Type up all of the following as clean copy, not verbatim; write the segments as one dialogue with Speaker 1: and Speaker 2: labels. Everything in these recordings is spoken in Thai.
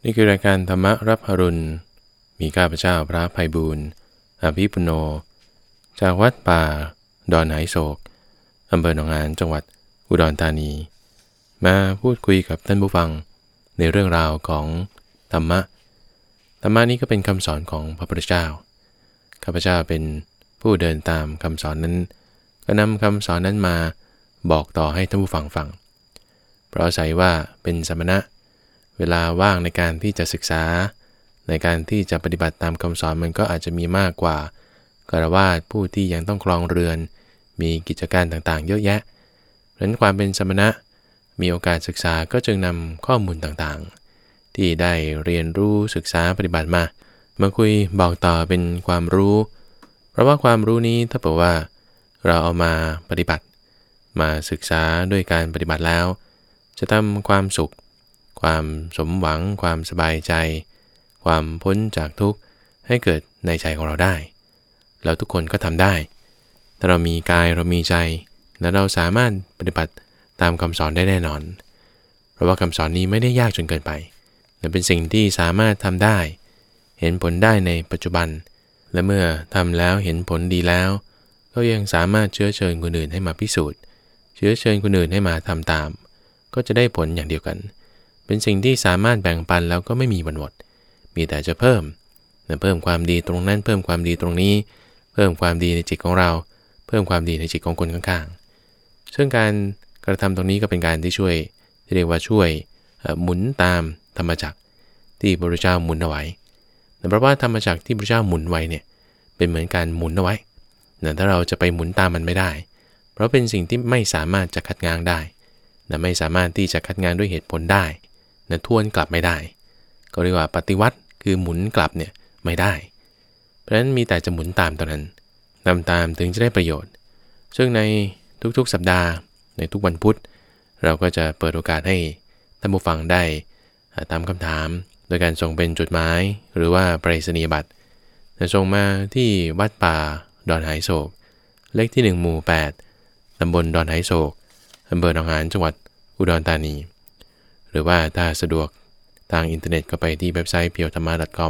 Speaker 1: นี่คือรายการธรรมรับอรุณมีข้าพเจ้าพระไพบูลย์อภิปุโนจากวัดป่าดอนไหโศกอำเภอหนองหานจังหวัดอุดรธานีมาพูดคุยกับท่านผู้ฟังในเรื่องราวของธรรมะนี้ก็เป็นคำสอนของพระพุทธเจ้าข้าพเจ้าเป็นผู้เดินตามคำสอนนั้นก็นำคำสอนนั้นมาบอกต่อให้ท่านผู้ฟังฟังเพราะอาศัยว่าเป็นสมณะเวลาว่างในการที่จะศึกษาในการที่จะปฏิบัติตามคำสอนมันก็อาจจะมีมากกว่าฆราวาสผู้ที่ยังต้องครองเรือนมีกิจการต่างๆเยอะแยะเพราะฉะนั้นความเป็นสมณะมีโอกาสศึกษาก็จึงนำข้อมูลต่างๆที่ได้เรียนรู้ศึกษาปฏิบัติมาคุยบอกต่อเป็นความรู้เพราะว่าความรู้นี้ถ้าเผื่อว่าเราเอามาปฏิบัติมาศึกษาด้วยการปฏิบัติแล้วจะทำความสุขความสมหวังความสบายใจความพ้นจากทุกข์ให้เกิดในใจของเราได้แล้วทุกคนก็ทำได้ถ้าเรามีกายเรามีใจและเราสามารถปฏิบัติตามคำสอนได้แน่นอนเพราะว่าคำสอนนี้ไม่ได้ยากจนเกินไปแต่เป็นสิ่งที่สามารถทำได้เห็นผลได้ในปัจจุบันและเมื่อทำแล้วเห็นผลดีแล้วก็ยังสามารถเชื้อเชิญคนอื่นให้มาพิสูจน์เชื้อเชิญคนอื่นให้มาทำตามก็จะได้ผลอย่างเดียวกันเป็นสิ่งที่สามารถแบ่งปันแล้วก็ไม่มีวันหมดมีแต่จะเพิ่มความดีตรงนั้นเพิ่มความดีตรงนี้เพิ่มความดีในจิตของเราเพิ่มความดีในจิตของคนข้างๆซึ่งการกระทำตรงนี้ก็เป็นการที่ช่วยที่เรียกว่าช่วยหมุนตามธรรมจักรที่พระพุทธเจ้าหมุนเอาไว้เพราะว่าธรรมจักรที่พระพุทธเจ้าหมุนไว้เนี่ยเป็นเหมือนการหมุนเอาไว้ถ้าเราจะไปหมุนตามมันไม่ได้เพราะเป็นสิ่งที่ไม่สามารถจะคัดง้างได้ไม่สามารถที่จะคัดง้างด้วยเหตุผลได้ทวนกลับไม่ได้ก็เรียกว่าปฏิวัติคือหมุนกลับเนี่ยไม่ได้เพราะฉะนั้นมีแต่จะหมุนตามเท่านั้นนำตามถึงจะได้ประโยชน์ซึ่งในทุกๆสัปดาห์ในทุกวันพุธเราก็จะเปิดโอกาสให้ท่านผู้ฟังได้ตามคำถามโดยการส่งเป็นจดหมายหรือว่าไปรษณียบัตรส่งมาที่วัดป่าดอนไหโศกเลขที่1หมู่8ตำบลดอนไหโศกอำเภอหนองหานจังหวัดอุดรธานีหรือว่าถ้าสะดวกทางอินเทอร์เน็ตก็ไปที่เว็บไซต์ pieothamma.com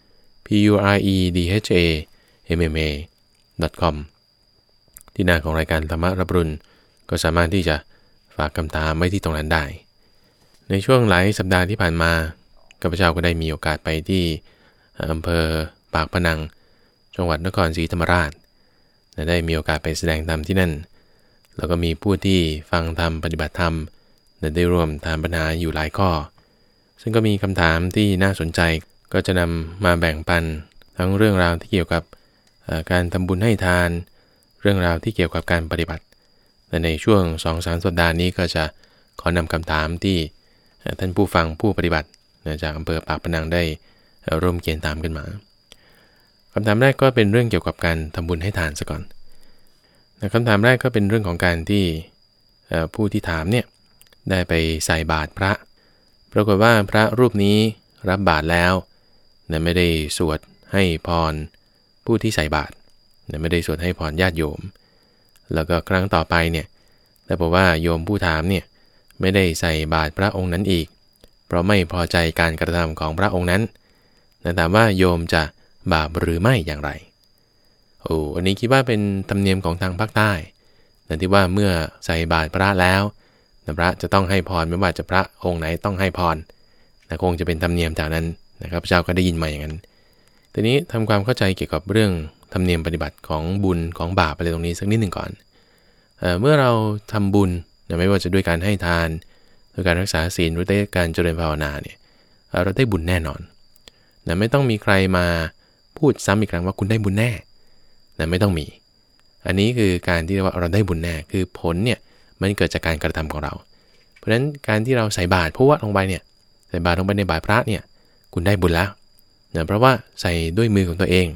Speaker 1: puredhamma.com ที่หน้าของรายการธรรมะรับรุณก็สามารถที่จะฝากคำถามไว้ที่ตรงนั้นได้ในช่วงหลายสัปดาห์ที่ผ่านมาข้าพเจ้าก็ได้มีโอกาสไปที่อำเภอปากพนังจังหวัดนครศรีธรรมราชได้มีโอกาสไปแสดงธรรมที่นั่นแล้วก็มีผู้ที่ฟังธรรมปฏิบัติธรรมได้ร่วมถามปัญหาอยู่หลายข้อซึ่งก็มีคำถามที่น่าสนใจก็จะนำมาแบ่งปันทั้งเรื่องราวที่เกี่ยวกับการทำบุญให้ทานเรื่องราวที่เกี่ยวกับการปฏิบัติและในช่วง 2-3 สัปดาห์นี้ก็จะขอนำคำถามที่ท่านผู้ฟังผู้ปฏิบัติจากอำเภอปากพนังได้ร่วมเขียนตามกันมาคำถามแรกก็เป็นเรื่องเกี่ยวกับการทำบุญให้ทานซะก่อนคำถามแรกก็เป็นเรื่องของการที่ผู้ที่ถามเนี่ยได้ไปใส่บาตรพระปรากฏว่าพระรูปนี้รับบาตรแล้วไม่ได้สวดให้พรผู้ที่ใส่บาตรไม่ได้สวดให้พรญาติโยมแล้วก็ครั้งต่อไปเนี่ยแต่บอกว่าโยมผู้ถามเนี่ยไม่ได้ใส่บาตรพระองค์นั้นอีกเพราะไม่พอใจการกระทำของพระองค์นั้นถามว่าโยมจะบาปหรือไม่อย่างไรอันนี้คิดว่าเป็นธรรมเนียมของทางภาคใต้แต่ที่ว่าเมื่อใส่บาตรพระแล้วพระจะต้องให้พรไม่ว่าจะพระองค์ไหนต้องให้พรคงจะเป็นธรรมเนียมจากนั้นนะครับพระเจ้าก็ได้ยินมาอย่างนั้นทีนี้ทำความเข้าใจเกี่ยวกับเรื่องธรรมเนียมปฏิบัติของบุญของบาปอะไรตรงนี้สักนิดหนึ่งก่อนเมื่อเราทำบุญไม่ว่าจะด้วยการให้ทานด้วยการรักษาศีลหรือด้วยการเจริญภาวนาเนี่ยเราได้บุญแน่นอนไม่ต้องมีใครมาพูดซ้ำอีกครั้งว่าคุณได้บุญแน่ไม่ต้องมีอันนี้คือการที่ว่าเราได้บุญแน่คือผลเนี่ยมันเกิดจากการกระทำของเราเพราะฉะนั้นการที่เราใส่บาตรพวดลงไปเนี่ยใส่บาตรลงไปในบาตรพระเนี่ยคุณได้บุญแล้วเพราะว่าใส่ด้วยมือของตัวเอง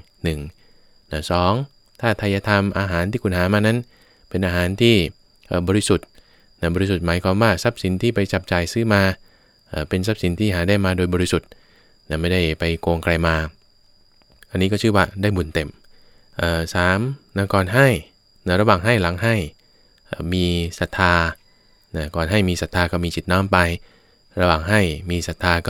Speaker 1: 1 2ถ้าทายธรรมอาหารที่คุณหามานั้นเป็นอาหารที่บริสุทธิ์บริสุทธิ์หมายความว่าทรัพย์สินที่ไปจับจ่ายซื้อมาเป็นทรัพย์สินที่หาได้มาโดยบริสุทธิ์ไม่ได้ไปโกงใครมาอันนี้ก็ชื่อว่าได้บุญเต็ม3ก่อนให้ระหว่างให้หลังให้มีศรัทธาก่อนให้มีศรัทธาก็มีจิตน้อมไประหว่างให้มีศรัทธาก็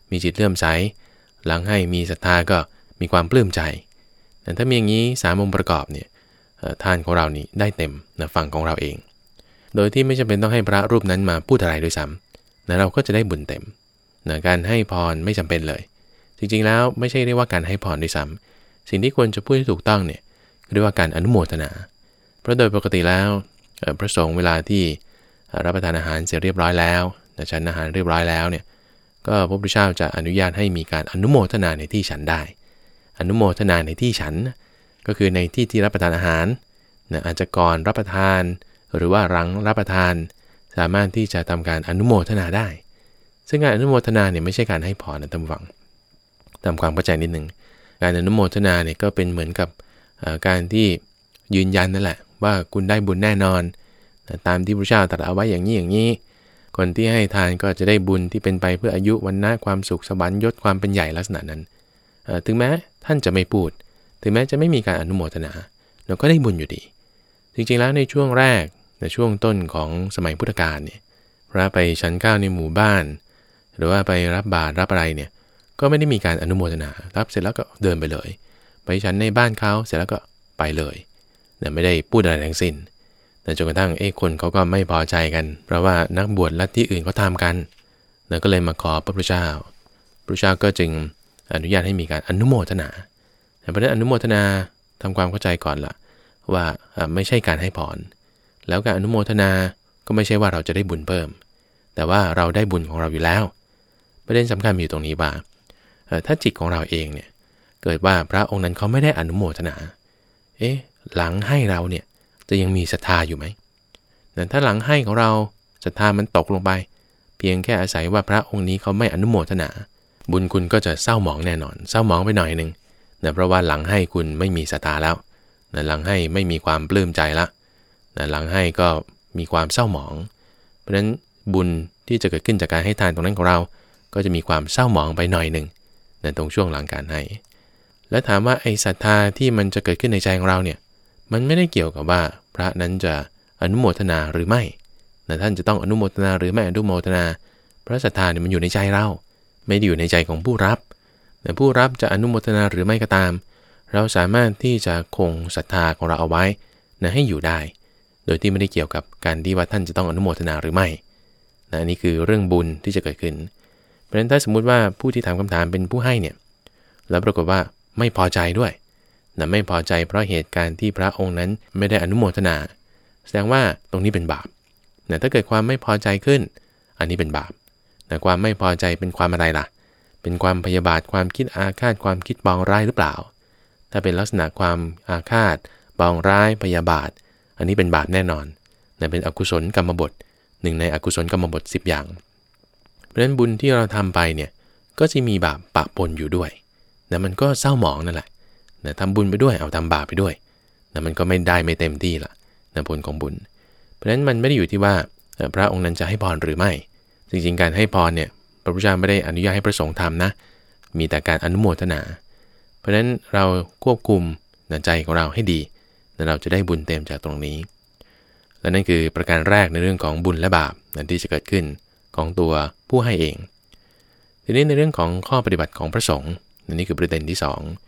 Speaker 1: มีจิตเลื่อมใสหลังให้มีศรัทธาก็มีความปลื้มใจแต่ถ้ามีอย่างนี้3 องค์ประกอบเนี่ยทานของเรานี่ได้เต็มนะฝั่งของเราเองโดยที่ไม่จำเป็นต้องให้พระรูปนั้นมาพูดอะไรด้วยซ้ำนะเราก็จะได้บุญเต็มนะการให้พรไม่จำเป็นเลยจริงๆแล้วไม่ใช่เรียกว่าการให้พรด้วยซ้ำสิ่งที่ควรจะพูดที่ถูกต้องเนี่ยเรียกว่าการอนุโมทนาเพราะโดยปกติแล้วพระสงฆ์เวลาที่รับประทานอาหารเสร็จเรียบร้อยแล้วฉันอาหารเรียบร้อยแล้วเนี่ยก็พระพุทธเจ้าจะอนุญาตให้มีการอนุโมทนาในที่ฉันได้อนุโมทนาในที่ฉันก็คือในที่ที่รับประทานอาหารนะอาจจะก่อนรับประทานหรือว่าหลังรับประทานสามารถที่จะทำการอนุโมทนาได้ซึ่งการอนุโมทนาเนี่ยไม่ใช่การให้พรนะท่านผู้ฟังตามความเข้าใจนิดนึงการอนุโมทนาเนี่ยก็เป็นเหมือนกับการที่ยืนยันนั่นแหละว่าคุณได้บุญแน่นอนตามที่พระเจ้าตรัสเอาไว้อย่างนี้คนที่ให้ทานก็จะได้บุญที่เป็นไปเพื่ออายุวรรณะความสุขสวรรค์ยศความเป็นใหญ่ลักษณะนั้นถึงแม้ท่านจะไม่พูดถึงแม้จะไม่มีการอนุโมทนาเราก็ได้บุญอยู่ดีจริงๆแล้วในช่วงแรกในช่วงต้นของสมัยพุทธกาลเนี่ยพระไปฉันข้าวในหมู่บ้านหรือว่าไปรับบาตรรับอะไรเนี่ยก็ไม่ได้มีการอนุโมทนารับเสร็จแล้วก็เดินไปเลยไปฉันในบ้านเขาเสร็จแล้วก็ไปเลยไม่ได้พูดอะไรทั้งสิ้นแต่จนกระทั่งคนเขาก็ไม่พอใจกันเพราะว่านักบวชลัทธิอื่นเขาทำกันแล้วก็เลยมาขอพระพุทธเจ้าพระพุทธเจ้าก็จึงอนุญาตให้มีการอนุโมทนาเพราะฉะนั้นอนุโมทนาทำความเข้าใจก่อนล่ะว่าไม่ใช่การให้พรแล้วการอนุโมทนาก็ไม่ใช่ว่าเราจะได้บุญเพิ่มแต่ว่าเราได้บุญของเราอยู่แล้วประเด็นสำคัญมีอยู่ตรงนี้ว่าถ้าจิตของเราเองเนี่ยเกิดว่าพระองค์นั้นเขาไม่ได้อนุโมทนาหลังให้เราเนี่ยจะยังมีศรัทธาอยู่ไหมแต่ถ้าหลังให้ของเราศรัทธามันตกลงไปเพียงแค่อาศัยว่าพระองค์นี้เขาไม่อนุโมทนาบุญคุณก็จะเศร้าหมองแน่นอนเศร้าหมองไปหน่อยนึงนะเพราะว่าหลังให้คุณไม่มีศรัทธาแล้วนะหลังให้ไม่มีความปลื้มใจละนะหลังให้ก็มีความเศร้าหมองเพราะฉะนั้นบุญที่จะเกิดขึ้นจากการให้ทานตรงนั้นของเราก็จะมีความเศร้าหมองไปหน่อยนึงในตรงช่วงหลังการให้และถามว่าไอ้ศรัทธาที่มันจะเกิดขึ้นในใจของเราเนี่ยมันไม่ได้เกี่ยวกับว่าพระนั้นจะอนุโมทนาหรือไม่แต่ท่านจะต้องอนุโมทนาหรือไม่อนุโมทนาเพราะศรัทธาเนี่ยมันอยู่ในใจเราไม่ได้อยู่ในใจของผู้รับแต่ผู้รับจะอนุโมทนาหรือไม่ก็ตามเราสามารถที่จะคงศรัทธาของเราเอาไว้นะให้อยู่ได้โดยที่ไม่ได้เกี่ยวกับการที่ว่าท่านจะต้องอนุโมทนาหรือไม่นะนี่คือเรื่องบุญที่จะเกิดขึ้นเพราะฉะนั้นถ้าสมมุติว่าผู้ที่ถามคำถามเป็นผู้ให้เนี่ยแล้วปรากฏว่าไม่พอใจด้วยนะไม่พอใจเพราะเหตุการณ์ที่พระองค์นั้นไม่ได้อนุโมทนาแสดงว่าตรงนี้เป็นบาปนะถ้าเกิดความไม่พอใจขึ้นอันนี้เป็นบาปนะความไม่พอใจเป็นความอะไรล่ะเป็นความพยาบาทความคิดอาฆาตความคิดปองร้ายหรือเปล่าถ้าเป็นลักษณะความอาฆาตปองร้ายพยาบาทอันนี้เป็นบาปแน่นอนนะเป็นอกุศลกรรมบทหนึ่งในอกุศลกรรมบท10อย่างเพราะฉะนั้นบุญที่เราทำไปเนี่ยก็จะมีบาปปะปนอยู่ด้วยนะมันก็เศร้าหมองนั่นแหละนะทำบุญไปด้วยเอาทำบาปไปด้วยนะมันก็ไม่ได้ไม่เต็มที่ละนะผลของบุญเพราะฉะนั้นมันไม่ได้อยู่ที่ว่าพระองค์นั้นจะให้พรหรือไม่จริงๆการให้พรเนี่ยพระพุทธเจ้าไม่ได้อนุญาตให้พระสงฆ์ทำนะมีแต่การอนุโมทนาเพราะฉะนั้นเราควบคุมใจของเราให้ดีและเราจะได้บุญเต็มจากตรงนี้และนั่นคือประการแรกในเรื่องของบุญและบาปที่จะเกิดขึ้นของตัวผู้ให้เองทีนี้ในเรื่องของข้อปฏิบัติของพระสงฆ์นี่คือประเด็นที่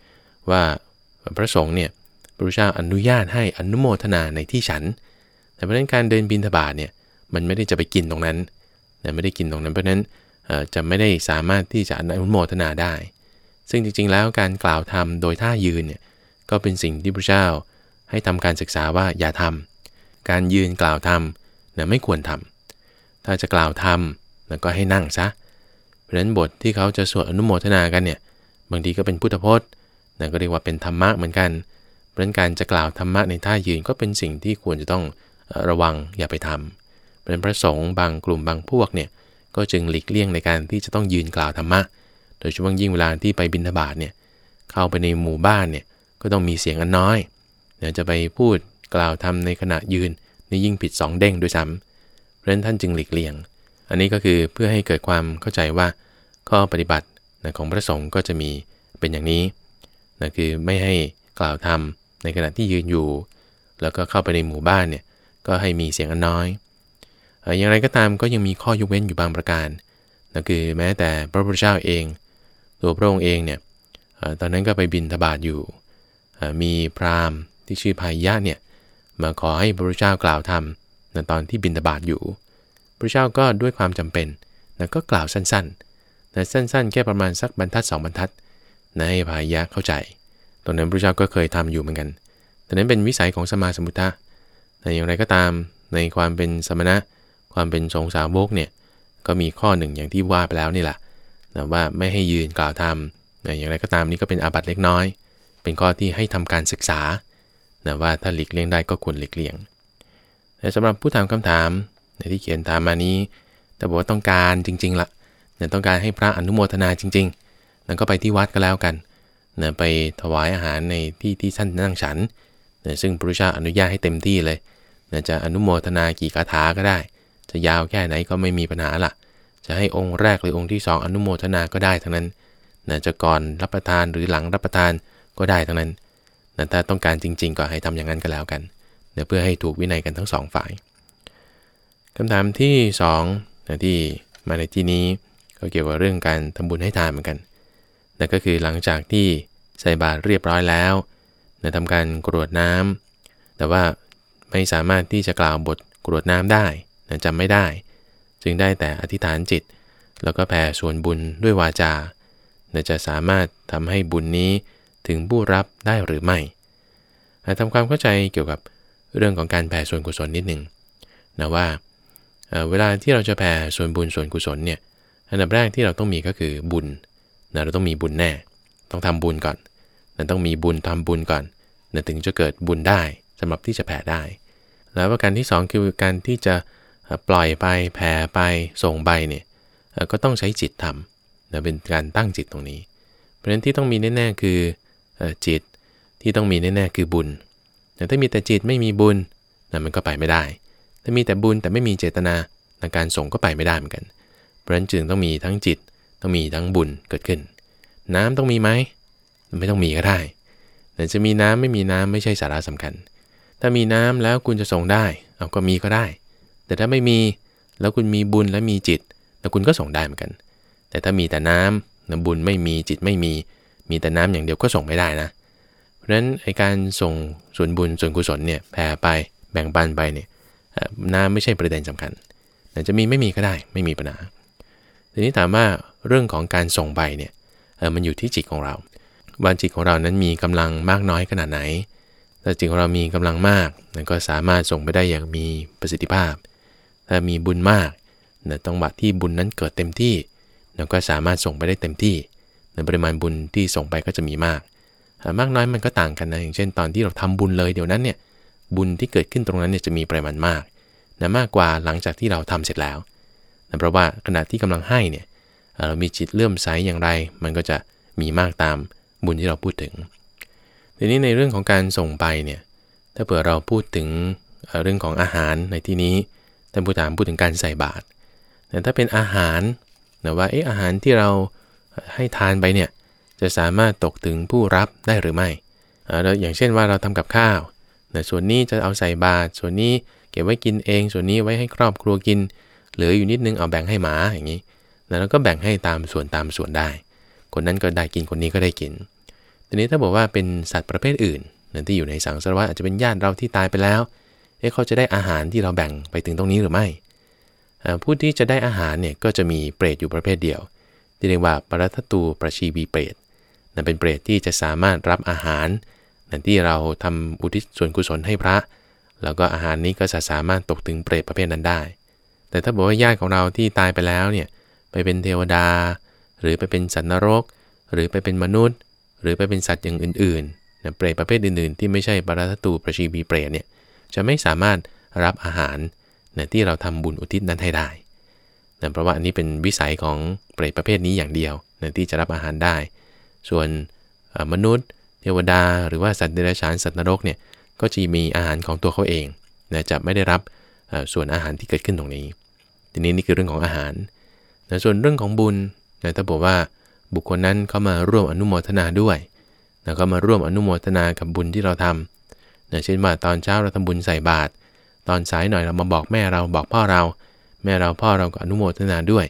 Speaker 1: 2ว่าพระสงฆ์เนี่ยพระพุทธเจ้าอนุญาตให้อนุโมทนาในที่ฉันแต่เพราะฉะนั้นการเดินบิณฑบาตเนี่ยมันไม่ได้จะไปกินตรงนั้นไม่ได้กินตรงนั้นเพราะฉะนั้นจะไม่ได้สามารถที่จะอนุโมทนาได้ซึ่งจริงๆแล้วการกล่าวธรรมโดยท่ายืนเนี่ยก็เป็นสิ่งที่พระเจ้าให้ทำการศึกษาว่าอย่าทำการยืนกล่าวธรรมไม่ควรทำถ้าจะกล่าวธรรมก็ให้นั่งซะเพราะฉะนั้นบทที่เขาจะสวดอนุโมทนากันเนี่ยบางทีก็เป็นพุทธพจน์ก็เรียกว่าเป็นธรรมะเหมือนกันเพราะฉะนั้นการจะกล่าวธรรมะในท่ายืนก็เป็นสิ่งที่ควรจะต้องระวังอย่าไปทำเพราะฉะนั้นพระสงฆ์บางกลุ่มบางพวกเนี่ยก็จึงหลีกเลี่ยงในการที่จะต้องยืนกล่าวธรรมะโดยเฉพาะยิ่งเวลาที่ไปบิณฑบาตเนี่ยเข้าไปในหมู่บ้านเนี่ยก็ต้องมีเสียงอันน้อยจะไปพูดกล่าวธรรมในขณะยืนนี่ยิ่งผิด2เด้งด้วยซ้ำเพราะฉะนั้นท่านจึงหลีกเลี่ยงอันนี้ก็คือเพื่อให้เกิดความเข้าใจว่าข้อปฏิบัติของพระสงฆ์ก็จะมีเป็นอย่างนี้คือไม่ให้กล่าวธรรมในขณะที่ยืนอยู่แล้วก็เข้าไปในหมู่บ้านเนี่ยก็ให้มีเสียงอันน้อยอย่างไรก็ตามก็ยังมีข้อยกเว้นอยู่บางประการนั่นคือแม้แต่พระพุทธเจ้าเองตัวพระองค์เองเนี่ยตอนนั้นก็ไปบิณฑบาตอยู่มีพราหมณ์ที่ชื่อพายะเนี่ยมาขอให้พระพุทธเจ้ากล่าวธรรมในตอนที่บิณฑบาตอยู่พระเจ้าก็ด้วยความจำเป็นก็กล่าวสั้นๆแต่สั้นๆแค่ประมาณสักบรรทัด2บรรทัดให้พายะเข้าใจตอนนั้นพระเจ้าก็เคยทำอยู่เหมือนกันแต่นั้นเป็นวิสัยของสมมาสมุทธะแต่อย่างไรก็ตามในความเป็นสมณะความเป็นสงฆ์สาวกเนี่ยก็มีข้อหนึ่งอย่างที่ว่าไปแล้วนี่แหละว่าไม่ให้ยืนกล่าวธรรมอย่างไรก็ตามนี่ก็เป็นอาบัติเล็กน้อยเป็นข้อที่ให้ทำการศึกษาว่าถ้าหลีกเลี่ยงได้ก็ควรหลีกเลี่ยงแต่สำหรับผู้ถามคำถามในที่เขียนถามมานี้แต่บอกว่าต้องการจริงๆละต้องการให้พระอนุโมทนาจริงๆนั้นก็ไปที่วัดก็แล้วกันไปถวายอาหารในที่ท่านนั่งฉันซึ่งพระพุทธเจ้าอนุญาตให้เต็มที่เลยจะอนุโมทนากี่คาถาก็ได้จะยาวแค่ไหนก็ไม่มีปัญหาละจะให้องค์แรกหรือองค์ที่2อนุโมทนาก็ได้ทั้งนั้นจะก่อนรับประทานหรือหลังรับประทานก็ได้ทั้งนั้นถ้าต้องการจริงๆก็ให้ทำอย่างนั้นก็แล้วกันเพื่อให้ถูกวินัยกันทั้งสองฝ่ายคำถามที่2ที่มาในที่นี้ก็เกี่ยวกับเรื่องการทำบุญให้ทานเหมือนกันนั่นก็คือหลังจากที่ใส่บาตรเรียบร้อยแล้วทำการกรวดน้ำแต่ว่าไม่สามารถที่จะกล่าวบทกรวดน้ำได้จำไม่ได้จึงได้แต่อธิษฐานจิตแล้วก็แผ่ส่วนบุญด้วยวาจาจะสามารถทำให้บุญนี้ถึงผู้รับได้หรือไม่ทำความเข้าใจเกี่ยวกับเรื่องของการแผ่ส่วนกุศลนิดหนึ่งว่าเวลาที่เราจะแผ่ส่วนบุญส่วนกุศลเนี่ยอันดับแรกที่เราต้องมีก็คือบุญเราต้องมีบุญแน่ต้องทำบุญก่อนต้องมีบุญทำบุญก่อนถึงจะเกิดบุญได้สำหรับที่จะแผ่ได้แล้วประการที่2คือการที่จะปล่อยไปแผ่ไปส่งไปเนี่ยก็ต้องใช้จิตทำเป็นการตั้งจิตตรงนี้เพราะฉะนั้นที่ต้องมีแน่ๆคือจิตที่ต้องมีแน่ๆคือบุญแต่ถ้ามีแต่จิตไม่มีบุญมันก็ไปไม่ได้ถ้ามีแต่บุญแต่ไม่มีเจตนาในการส่งก็ไปไม่ได้เหมือนกันเพราะฉะนั้นจึงต้องมีทั้งจิตต้องมีทั้งบุญเกิดขึ้นน้ำต้องมีไหมไม่ต้องมีก็ได้แต่จะมีน้ำไม่มีน้ำไม่ใช่สาระสำคัญถ้ามีน้ำแล้วคุณจะส่งได้ก็มีก็ได้แต่ถ้าไม่มีแล้วคุณมีบุญและมีจิตแล้วคุณก็ส่งได้เหมือนกันแต่ถ้ามีแต่น้ำบุญไม่มีจิตไม่มีแต่น้ำอย่างเดียวก็ส่งไม่ได้นะเพราะฉะนั้นการส่งส่วนบุญส่วนกุศลเนี่ยแผ่ไปแบ่งปันไปเนี่ยน้ำไม่ใช่ประเด็นสำคัญแต่จะมีไม่มีก็ได้ไม่มีปัญหาทีนี้ถามว่าเรื่องของการส่งไปเนี่ยมันอยู่ที่จิตของเราว่าจิตของเรานั้นมีกำลังมากน้อยขนาดไหนถ้าจิตของเรามีกำลังมากก็สามารถส่งไปได้อย่างมีประสิทธิภาพถ้ามีบุญมากต้องบัดที่บุญนั้นเกิดเต็มที่ก็สามารถส่งไปได้เต็มที่ในปริมาณบุญที่ส่งไปก็จะมีมากมากน้อยมันก็ต่างกันนะอย่างเช่นตอนที่เราทำบุญเลยเดี๋ยวนั้นเนี่ยบุญที่เกิดขึ้นตรงนั้นเนี่ยจะมีปริมาณมากมากกว่าหลังจากที่เราทำเสร็จแล้วเพราะว่าขณะที่กำลังให้เนี่ยเรามีจิตเลื่อมใสอย่างไรมันก็จะมีมากตามบุญที่เราพูดถึงทีนี้ในเรื่องของการส่งไปเนี่ยถ้าเผื่อเราพูดถึงเรื่องของอาหารในที่นี้ท่านผู้ถามพูดถึงการใส่บาตรแต่ถ้าเป็นอาหารว่าอาหารที่เราให้ทานไปเนี่ยจะสามารถตกถึงผู้รับได้หรือไม่อย่างเช่นว่าเราทำกับข้าวส่วนนี้จะเอาใส่บาตรส่วนนี้เก็บไว้กินเองส่วนนี้ไว้ให้ครอบครัวกินเหลืออยู่นิดนึงเอาแบ่งให้หมาอย่างนี้แล้วก็แบ่งให้ตามส่วนได้คนนั้นก็ได้กินคนนี้ก็ได้กินทีนี้ถ้าบอกว่าเป็นสัตว์ประเภทอื่นที่อยู่ในสังสารวัฏอาจจะเป็นญาติเราที่ตายไปแล้วเขาจะได้อาหารที่เราแบ่งไปถึงตรงนี้หรือไม่ผู้ที่จะได้อาหารเนี่ยก็จะมีเปรตอยู่ประเภทเดียวที่เรียกว่าปรัตตูประชีวีเปรตนั่นเป็นเปรตที่จะสามารถรับอาหารที่เราทำอุทิศส่วนกุศลให้พระแล้วก็อาหารนี้ก็จะสามารถตกถึงเปรตประเภทนั้นได้แต่ถ้าบอกว่าญาติของเราที่ตายไปแล้วเนี่ยไปเป็นเทวดาหรือไปเป็นสัตว์นรกหรือไปเป็นมนุษย์หรือไปเป็นสัตว์อย่างอื่นๆเปรตประเภทอื่นๆที่ไม่ใช่ปรัตตูประชีวีเปรตเนี่ยจะไม่สามารถรับอาหารที่เราทำบุญอุทิศนั้นให้ได้เพราะว่าอันนี้เป็นวิสัยของเปรตประเภทนี้อย่างเดียวที่จะรับอาหารได้ส่วนมนุษย์เทวดาหรือว่าสัตว์เดรัจฉานสัตว์นรกเนี่ยก็จะมีอาหารของตัวเขาเองจะไม่ได้รับส่วนอาหารที่เกิดขึ้นตรงนี้ทีนี้นี่คือเรื่องของอาหารส่วนเรื่องของบุญถ้าบอกว่าบุคคลนั้นเข้ามาร่วมอนุโมทนาด้วยแล้วก็มาร่วมอนุโมทนากับบุญที่เราทำเช่นว่าตอนเช้าเราทำบุญใส่บาตรตอนสายหน่อยเรามาบอกแม่เราบอกพ่อเราแม่เราพ่อเราก็อนุโมทนาด้วย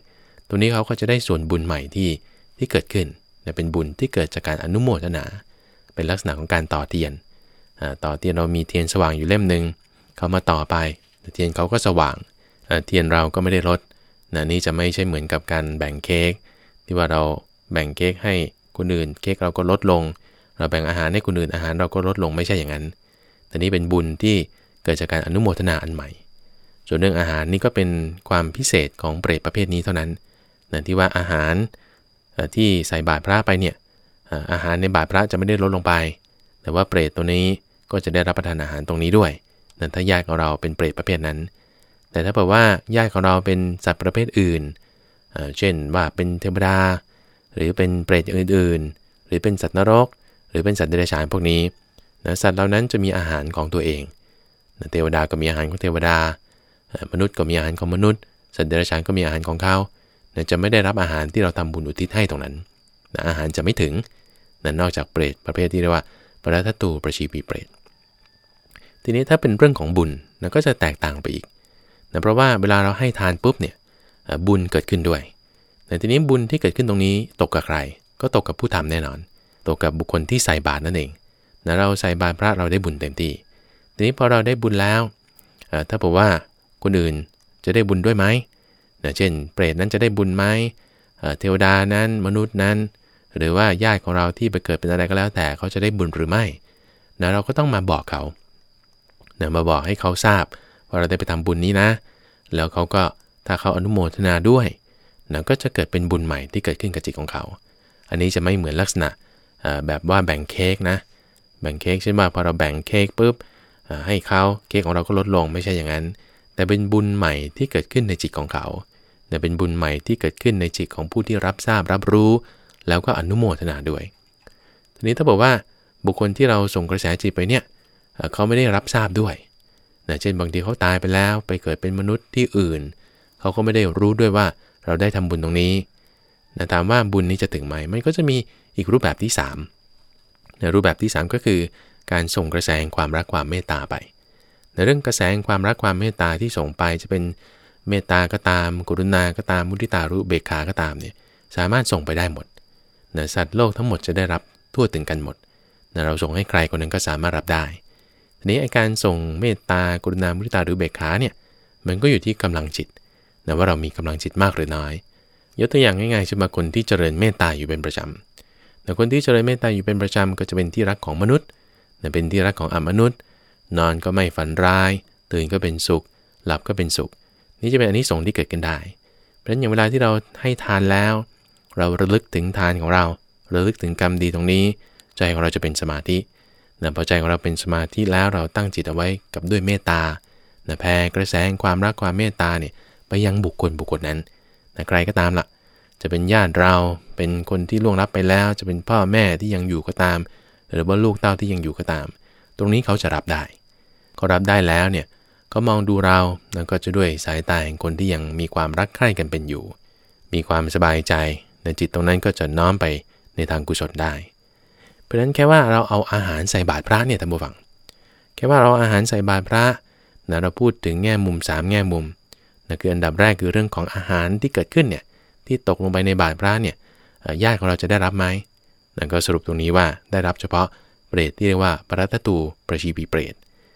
Speaker 1: ตรงนี้เขาก็จะได้ส่วนบุญใหม่ที่เกิดขึ้นเป็นบุญที่เกิดจากการอนุโมทนาเป็นลักษณะของการต่อเทียนต่อเทียนเรามีเทียนสว่างอยู่เล่มนึงเขามาต่อไปเทียนเขาก็สว่างเทียนเราก็ไม่ได้ลดนี่จะไม่ใช่เหมือนกับการแบ่งเค้กที่ว่าเราแบ่งเค้กให้คนอื่นเค้กเราก็ลดลงเราแบ่งอาหารให้คนอื่นอาหารเราก็ลดลงไม่ใช่อย่างนั้นแต่นี้เป็นบุญที่เกิดจากการอนุโมทนาอันใหม่ส่วนเรื่องอาหารนี่ก็เป็นความพิเศษของเปรตประเภทนี้เท่านั้นที่ว่าอาหารที่ใส่บาตรพระไปเนี่ยอาหารในบาตรพระจะไม่ได้ลดลงไปแต่ว่าเปรตตัวนี้ก็จะได้รับประทานอาหารตรงนี้ด้วยถ้าญาติของเราเป็นเปรตประเภทนั้นแต่ถ้าบอกว่าญาติของเราเป็นสัตว์ประเภทอื่นเช่นว่าเป็นเทวดาหรือเป็นเปรตอื่นๆหรือเป็นสัตว์นรกหรือเป็นสัตว์เดรัจฉานพวกนี้สัตว์เหล่านั้นจะมีอาหารของตัวเองเทวดาก็มีอาหารของเทวดามนุษย์ก็มีอาหารของมนุษย์สัตว์เดรัจฉานก็มีอาหารของเขาจะไม่ได้รับอาหารที่เราทำบุญอุทิศให้ตรงนั้นอาหารจะไม่ถึงนอกจากเปรตประเภทที่เรียกว่าปรัตตูประชีปีเปรตทีนี้ถ้าเป็นเรื่องของบุญก็จะแตกต่างไปอีกเพราะว่าเวลาเราให้ทานปุ๊บเนี่ยบุญเกิดขึ้นด้วยแต่ทีนี้บุญที่เกิดขึ้นตรงนี้ตกกับใครก็ตกกับผู้ทำแน่นอนตกกับบุคคลที่ใส่บาตรนั่นเองเราใส่บาตรพระเราได้บุญเต็มที่ทีนี้พอเราได้บุญแล้วถ้าบอกว่าคนอื่นจะได้บุญด้วยไหมเช่นเปรตนั้นจะได้บุญไหมเทวดานั้นมนุษย์นั้นหรือว่าญาติของเราที่ไปเกิดเป็นอะไรก็แล้วแต่เขาจะได้บุญหรือไม่เราก็ต้องมาบอกเขามาบอกให้เขาทราบว่าเราได้ไปทำบุญนี้นะแล้วเขาก็ถ้าเขาอนุโมทนาด้วยก็จะเกิดเป็นบุญใหม่ที่เกิดขึ้นกับจิตของเขาอันนี้จะไม่เหมือนลักษณะแบบว่าแบ่งเค้กนะแบ่งเค้กเช่นว่าพอเราแบ่งเค้กปุ๊บให้เขาเค้กของเราก็ลดลงไม่ใช่อย่างนั้นแต่เป็นบุญใหม่ที่เกิดขึ้นในจิตของเขาเป็นบุญใหม่ที่เกิดขึ้นในจิตของผู้ที่รับทราบรับรู้แล้วก็อนุโมทนาด้วยทีนี้ถ้าบอกว่าบุคคลที่เราส่งกระแสจิตไปเนี่ยเขาไม่ได้รับทราบด้วยเช่นบางทีเขาตายไปแล้วไปเกิดเป็นมนุษย์ที่อื่นเขาก็ไม่ได้รู้ด้วยว่าเราได้ทำบุญตรงนี้ถามว่าบุญนี้จะถึงไหมมันก็จะมีอีกรูปแบบที่3รูปแบบที่3ก็คือการส่งกระแสแห่งความรักความเมตตาไปในเรื่องกระแสแห่งความรักความเมตตาที่ส่งไปจะเป็นเมตตาก็ตามกรุณาก็ตามมุทิตารุเบกขาก็ตามเนี่ยสามารถส่งไปได้หมดสัตว์โลกทั้งหมดจะได้รับทั่วถึงกันหมดเราส่งให้ใครคนนั้นก็สามารถรับได้ทีนี้การส่งเมตตากรุณามุทิตาหรือเบกขาเนี่ยมันก็อยู่ที่กำลังจิตว่าเรามีกำลังจิตมากหรือน้อยยกตัวอย่างง่ายๆเช่นคนที่เจริญเมตตาอยู่เป็นประจำแต่คนที่เจริญเมตตาอยู่เป็นประจำก็จะเป็นที่รักของมนุษย์เป็นที่รักของอมนุษย์นอนก็ไม่ฝันร้ายตื่นก็เป็นสุขหลับก็เป็นสุขนี่จะเป็นอานิสงส์ที่เกิดขึ้นได้เพราะฉะนั้นอย่างเวลาที่เราให้ทานแล้วเราระลึกถึงทานของเราระลึกถึงกรรมดีตรงนี้ใจของเราจะเป็นสมาธิพอใจของเราเป็นสมาธิแล้วเราตั้งจิตเอาไว้กับด้วยเมตตาแผ่กระแสแห่งความรักความเมตตาเนี่ยไปยังบุคคลนั้นใครก็ตามล่ะจะเป็นญาติเราเป็นคนที่ล่วงลับไปแล้วจะเป็นพ่อแม่ที่ยังอยู่ก็ตามหรือว่าลูกเต้าที่ยังอยู่ก็ตามตรงนี้เขาจะรับได้เขารับได้แล้วเนี่ยก็มองดูเราแล้วก็จะด้วยสายตาแห่งคนที่ยังมีความรักใคร่กันเป็นอยู่มีความสบายใจในจิตตรงนั้นก็จะน้อมไปในทางกุศลได้เพราะฉะนั้นแค่ว่าเราเอาอาหารใส่บาตรพระเนี่ยท่านผู้ฟังแค่ว่าเราอาหารใส่บาตรพระเราพูดถึงแง่มุม3แง่มุมคืออันดับแรกคือเรื่องของอาหารที่เกิดขึ้นเนี่ยที่ตกลงไปในบาตรพระเนี่ยญาติของเราจะได้รับไหมก็สรุปตรงนี้ว่าได้รับเฉพาะเปรตที่เรียกว่าปรัตตูประชีปีเปรต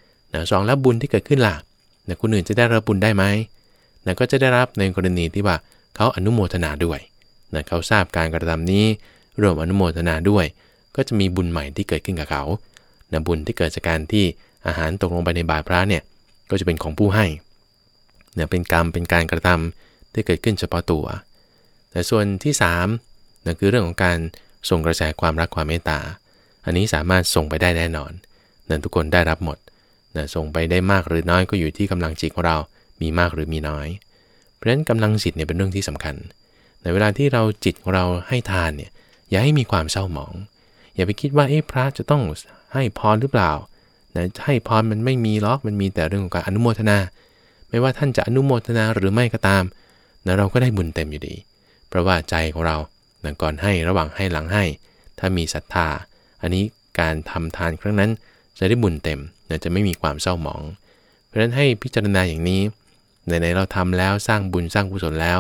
Speaker 1: 2แล้วบุญที่เกิดขึ้นล่ะคนอื่นจะได้รับบุญได้ไหมก็จะได้รับในกรณีที่ว่าเขาอนุโมทนาด้วยเขาทราบการกระทำนี้ร่วมอนุโมทนาด้วยก็จะมีบุญใหม่ที่เกิดขึ้นกับเขาบุญที่เกิดจากการที่อาหารตกลงไปในบาตรพระเนี่ยก็จะเป็นของผู้ให้เป็นกรรมเป็นการกระทำที่เกิดขึ้นเฉพาะตัวแต่ส่วนที่3คือเรื่องของการส่งกระแสความรักความเมตตาอันนี้สามารถส่งไปได้แน่นอนทุกคนได้รับหมดส่งไปได้มากหรือน้อยก็อยู่ที่กำลังจิตของเรามีมากหรือมีน้อยเพราะฉะนั้นกำลังจิตเนี่ยเป็นเรื่องที่สำคัญในเวลาที่เราจิตของเราให้ทานเนี่ยอย่าให้มีความเศร้าหมองอย่าไปคิดว่าพระจะต้องให้พรหรือเปล่าให้พรมันไม่มีหรอกมันมีแต่เรื่องของการอนุโมทนาไม่ว่าท่านจะอนุโมทนาหรือไม่ก็ตามเราก็ได้บุญเต็มอยู่ดีเพราะว่าใจของเราก่อนให้ระหว่างให้หลังให้ถ้ามีศรัทธาอันนี้การทำทานครั้งนั้นจะได้บุญเต็มจะไม่มีความเศร้าหมองเพราะฉะนั้นให้พิจารณาอย่างนี้ไหนๆเราทำแล้วสร้างบุญสร้างกุศลแล้ว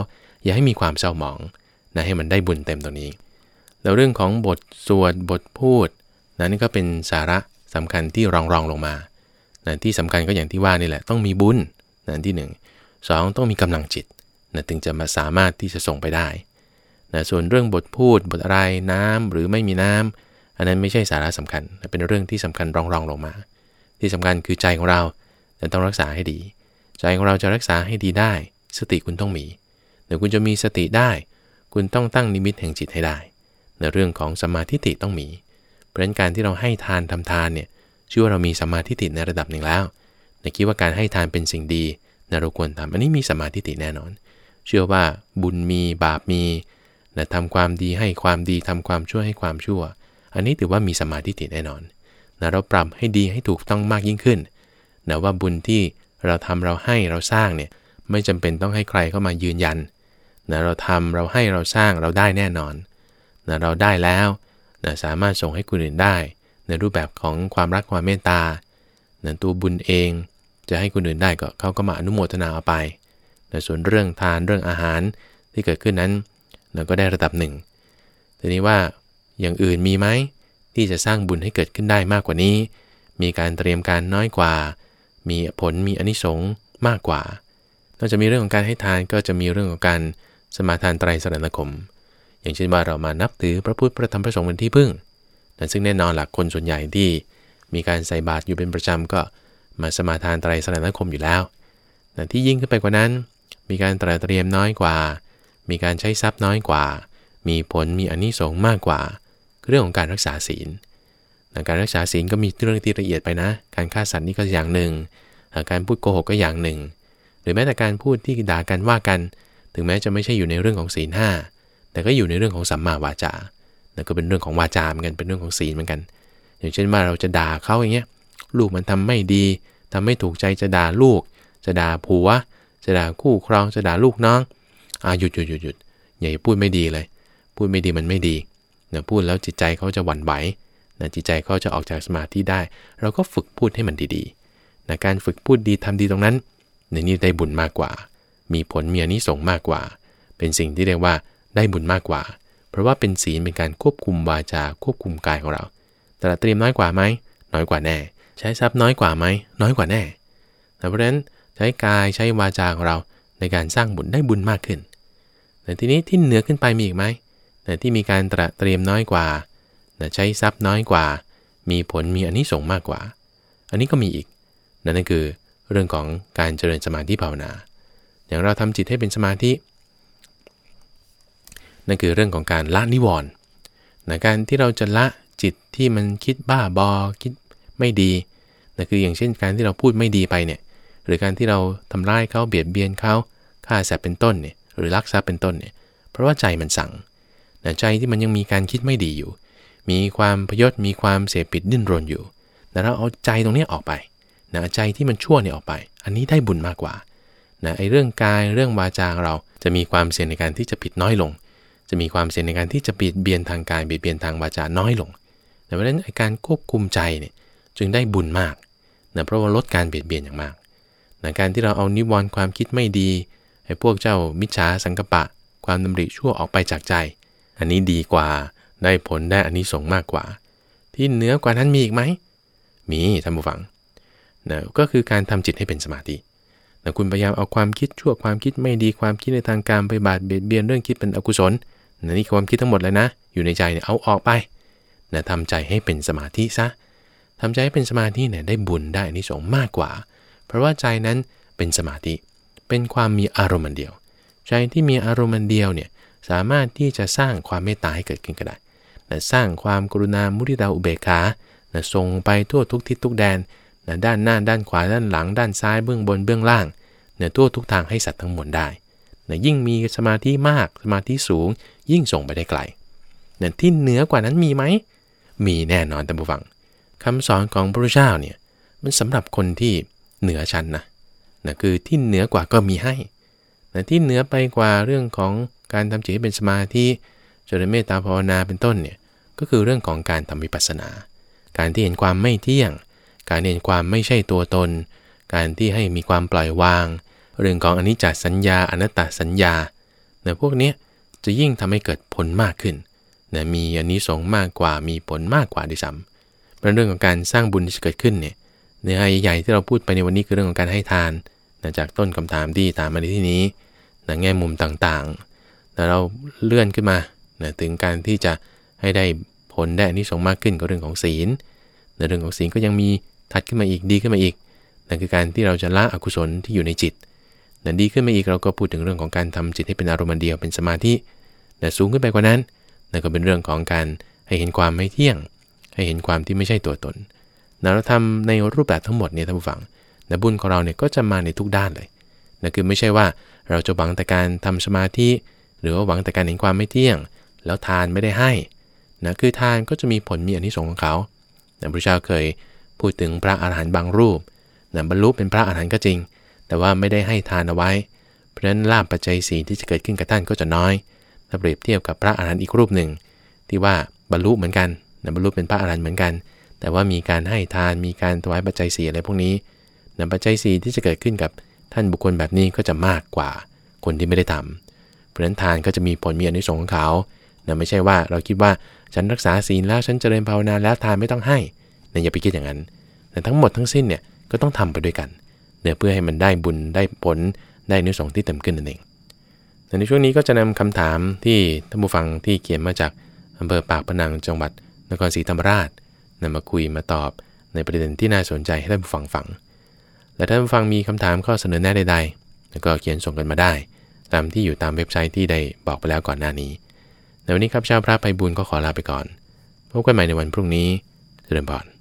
Speaker 1: อย่าให้มีความเศร้าหมองนะให้มันได้บุญเต็มตรงนี้แล้วเรื่องของบทสวดบทพูดนี่ก็เป็นสาระสำคัญที่รองลงมานะที่สำคัญก็อย่างที่ว่านี่แหละต้องมีบุญนะที่1 2ต้องมีกำลังจิตนะถึงจะมาสามารถที่จะส่งไปได้นะส่วนเรื่องบทพูดบทอะไรน้ำหรือไม่มีน้ำอันนั้นไม่ใช่สาระสำคัญเป็นเรื่องที่สำคัญรองลงมาที่สำคัญคือใจของเราต้องรักษาให้ดีใจของเราจะรักษาให้ดีได้สติคุณต้องมีเดี๋ยวคุณจะมีสติได้คุณต้องตั้งนิมิตแห่งจิตให้ได้ในเรื่องของสัมมาทิฏฐิต้องมีเพราะฉะนั้นการที่เราให้ทานทำทานเนี่ยชื่อว่าเรามีสัมมาทิฏฐิในระดับหนึ่งแล้วคิดว่าการให้ทานเป็นสิ่งดีเราควรทำอันนี้มีสัมมาทิฏฐิแน่นอนเชื่อว่าบุญมีบาปมีทำความดีให้ความดีทำความชั่วให้ความชั่วอันนี้ถือว่ามีสัมมาทิฏฐิแน่นอนเราปรับให้ดีให้ถูกต้องมากยิ่งขึ้นว่าบุญที่เราทำเราให้เราสร้างเนี่ยไม่จำเป็นต้องให้ใครเข้ามายืนยันเราทำเราให้เราสร้างเราได้แน่นอนเราได้แล้วสามารถส่งให้คนอื่นได้ในรูปแบบของความรักความเมตตาตัวบุญเองจะให้คนอื่นได้ก็เขาก็มาอนุโมทนาเอาไปส่วนเรื่องทานเรื่องอาหารที่เกิดขึ้นนั้นเราก็ได้ระดับหนึ่งทีนี้ว่าอย่างอื่นมีไหมที่จะสร้างบุญให้เกิดขึ้นได้มากกว่านี้มีการเตรียมการน้อยกว่ามีผลมีอานิสงส์มากกว่านอกจากมีเรื่องของการให้ทานก็จะมีเรื่องของการสมาทานไตรสรณคมอย่างเช่นว่าเรามานับถือพระพุทธพระธรรมพระสงฆ์เป็นที่พึ่งซึ่งแน่นอนหลักคนส่วนใหญ่ที่มีการใส่บาตรอยู่เป็นประจำก็มาสมาทานไตรสรณคมอยู่แล้วแต่ที่ยิ่งขึ้นไปกว่านั้นมีการเตรียมน้อยกว่ามีการใช้ทรัพย์น้อยกว่ามีผลมีอานิสงส์มากกว่าเรื่องของการรักษาศีลการรักษาศีลก็มีเรื่องที่ละเอียดไปนะการฆ่าสัตว์นี่ก็อย่างหนึ่งการพูดโกหกก็อย่างหนึ่งหรือแม้แต่การพูดที่ด่ากันว่ากันถึงแม้จะไม่ใช่อยู่ในเรื่องของศีล5แต่ก็อยู่ในเรื่องของสัมมาวาจาก็เป็นเรื่องของวาจาเหมือนกันเป็นเรื่องของศีลเหมือนกันอย่างเช่นว่าเราจะด่าเขาอย่างเงี้ยลูกมันทำไม่ดีทำไม่ถูกใจจะด่าลูกจะด่าผัวจะด่าคู่ครองจะด่าลูกน้องหยุดอย่าพูดไม่ดีเลยพูดไม่ดีมันไม่ดีพูดแล้วจิตใจเขาจะหวั่นไหวจิตใจเขาจะออกจากสมาธิได้เราก็ฝึกพูดให้มันดีๆการฝึกพูดดีทำดีตรงนั้นในนี้ได้บุญมากกว่ามีผลมีอานิสงส์มากกว่าเป็นสิ่งที่เรียกว่าได้บุญมากกว่าเพราะว่าเป็นศีลเป็นการควบคุมวาจาควบคุมกายของเราแต่เตรียมน้อยกว่าไหมน้อยกว่าแน่ใช้ทรัพย์น้อยกว่าไหมน้อยกว่าแน่เพราะฉะนั้นใช้กายใช้วาจาของเราในการสร้างบุญได้บุญมากขึ้นแต่ทีนี้ที่เหนือขึ้นไปมีอีกไหมที่มีการเตรียมน้อยกว่าใช้ทรัพย์น้อยกว่ามีผลมีอานิสงส์มากกว่าอันนี้ก็มีอีกนั่นคือเรื่องของการเจริญสมาธิภาวนาอย่างเราทำจิตให้เป็นสมาธินั่นคือเรื่องของการละนิวรณ์การที่เราจะละจิตที่มันคิดบ้าบอคิดไม่ดีนั่นคืออย่างเช่นการที่เราพูดไม่ดีไปเนี่ยหรือการที่เราทำร้ายเขาเบียดเบียนเขาฆ่าสัตว์เป็นต้นเนี่ยหรือลักทรัพย์เป็นต้นเนี่ยเพราะว่าใจมันสั่งใจที่มันยังมีการคิดไม่ดีอยู่มีความพยศมีความเสพติดดิ้นรนอยู่แต่เราเอาใจตรงนี้ออกไปใจที่มันชั่วเนี่ยออกไปอันนี้ได้บุญมากกว่าไอ้เรื่องกายเรื่องวาจาเราจะมีความเสี่ยงในการที่จะผิดน้อยลงจะมีความเสี่ยงในการที่จะเบียดเบียนทางกายเบียดเบียนทางวาจาน้อยลงเพราะฉะนั้นการควบคุมใจเนี่ยจึงได้บุญมากเพราะว่าลดการเบียดเบียนอย่างมากการที่เราเอานิวรณ์ความคิดไม่ดีไอ้พวกเจ้ามิจฉาสังกัปปะความดำริชั่วออกไปจากใจอันนี้ดีกว่าได้ผลได้อานิสงส์มากกว่าที่เหนือกว่านั้นมีอีกไหมมีท่านผู้ฟังก็คือการทำจิตให้เป็นสมาธิคุณพยายามเอาความคิดชั่วความคิดไม่ดีความคิดในทางการไปบาดเบียดเบียนเรื่องคิดเป็นอกุศลนี่ความคิดทั้งหมดเลยนะอยู่ในใจเนี่ยเอาออกไปทำใจให้เป็นสมาธิซะทำใจให้เป็นสมาธิเนี่ยได้บุญได้อานิสงส์มากกว่าเพราะว่าใจนั้นเป็นสมาธิเป็นความมีอารมณ์เดียวใจที่มีอารมณ์เดียวเนี่ยสามารถที่จะสร้างความเมตตาให้เกิดขึ้นก็ได้สร้างความกรุณามุทิตาอุเบกขาส่งไปทั่วทุกทิศทุกแดนด้านหน้าด้านขวาด้านหลังด้านซ้ายเบื้องบนเบื้องล่างทั่วทุกทางให้สัตว์ทั้งมวลได้ยิ่งมีสมาธิมากสมาธิสูงยิ่งส่งไปได้ไกลที่เหนือกว่านั้นมีไหมมีแน่นอนท่านผู้ฟังคำสอนของพระพุทธเจ้าเนี่ยมันสำหรับคนที่เหนือชั้นนะคือที่เหนือกว่าก็มีให้ที่เหนือไปกว่าเรื่องของการทำจิตให้เป็นสมาธิเจริญเมตตาภาวนาเป็นต้นเนี่ยก็คือเรื่องของการทำวิปัสสนาการที่เห็นความไม่เที่ยงการเห็นความไม่ใช่ตัวตนการที่ให้มีความปล่อยวางเรื่องของอนิจจสัญญาอนัตตสัญญาพวกนี้จะยิ่งทำให้เกิดผลมากขึ้นมีอานิสงส์มากกว่ามีผลมากกว่าด้วยซ้ำเป็นเรื่องของการสร้างบุญที่จะเกิดขึ้นเนี่ยเนื้อหาใหญ่ๆที่เราพูดไปในวันนี้คือเรื่องของการให้ทานจากต้นคำถามที่ถามมาในที่นี้แง่มุมต่างๆเราเลื่อนขึ้นมาถึงการที่จะให้ได้ผลได้อานิสงส์มากขึ้นก็เรื่องของศีลในเรื่องของศีลก็ยังมีถัดขึ้นมาอีกดีขึ้นมาอีกนั่นคือการที่เราจะละอกุศลที่อยู่ในจิตดีขึ้นมาอีกเราก็พูดถึงเรื่องของการทำจิตให้เป็นอารมณ์เดียวเป็นสมาธิสูงขึ้นไปกว่านั้นนั่นก็เป็นเรื่องของการให้เห็นความไม่เที่ยงให้เห็นความที่ไม่ใช่ตัวตนเราทำในรูปแบบทั้งหมดเนี่ยท่านผู้ฟังบุญของเราเนี่ยก็จะมาในทุกด้านเลยคือไม่ใช่ว่าเราจะหวังแต่การทำสมาธิหรือว่าหวังแต่การเห็นความไม่เที่ยงแล้วทานไม่ได้ให้คือทานก็จะมีผลมีอานิสงส์ของเขาพระพุทธเจ้าเคยพูดถึงพระอรหันต์บางรูปบรรลุเป็นพระอรหันต์ก็จริงแต่ว่าไม่ได้ให้ทานเอาไว้เพราะฉะนั้นลาภปัจจัย4ที่จะเกิดขึ้นกับท่านก็จะน้อยถ้าเปรียบเทียบกับพระอรหันต์อีกรูปหนึ่งที่ว่าบรรลุเหมือนกันบรรลุเป็นพระอรหันต์เหมือนกันแต่ว่ามีการให้ทานมีการถวายปัจจัย4อะไรพวกนี้ปัจจัย4ที่จะเกิดขึ้นกับท่านบุคคลแบบนี้ก็จะมากกว่าคนที่ไม่ได้ทำเพราะฉะนั้นทานก็จะมีผลมีอานิสงส์ของเขาไม่ใช่ว่าเราคิดว่าฉันรักษาศีลแล้วฉันเจริญภาวนาแล้วทานไม่ต้องให้อย่าไปคิดอย่างนั้นแต่ทั้งหมดทั้งสิ้นเนี่ยก็ต้องทำไปด้วยกันเพื่อให้มันได้บุญได้ผลได้อานิสงส์ที่เต็มขึ้นนั่นเองในช่วงนี้ก็จะนำคำถามที่ท่านผู้ฟังที่เขียนมาจากอำเภอปากพนังจังหวัดนครศรีธรรมราชมาคุยมาตอบในประเด็นที่น่าสนใจให้ท่านผู้ฟังฟังและท่านผู้ฟังมีคำถามข้อเสนอแนะใดๆแล้วก็เขียนส่งกันมาได้ตามที่อยู่ตามเว็บไซต์ที่ได้บอกไปแล้วก่อนหน้านี้ในวันนี้ครับชาวพระไพบูลย์ก็ขอลาไปก่อนพบกันใหม่ในวันพรุ่งนี้เจริญพร